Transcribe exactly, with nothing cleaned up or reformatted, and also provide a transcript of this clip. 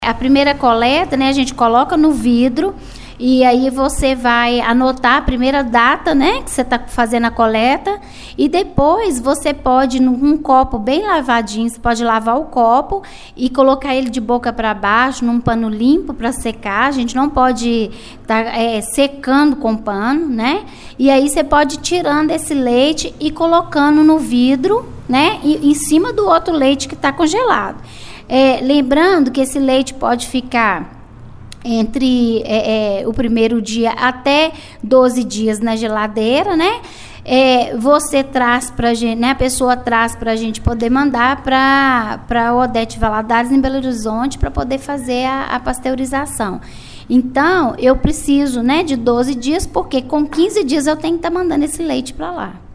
A primeira coleta, né, a gente coloca no vidro e aí você vai anotar a primeira data, né, que você está fazendo a coleta, e depois você pode, num copo bem lavadinho, você pode lavar o copo e colocar ele de boca para baixo, num pano limpo para secar. A gente não pode estar tá, é, secando com pano, né, e aí você pode ir tirando esse leite e colocando no vidro, né, e, em cima do outro leite que está congelado. É, lembrando que esse leite pode ficar entre é, é, o primeiro dia até doze dias na geladeira, né? É, você traz pra gente, né? A pessoa traz para a gente poder mandar para para Odete Valadares, em Belo Horizonte, para poder fazer a, a pasteurização. Então, eu preciso, né, de doze dias, porque com quinze dias eu tenho que estar tá mandando esse leite para lá.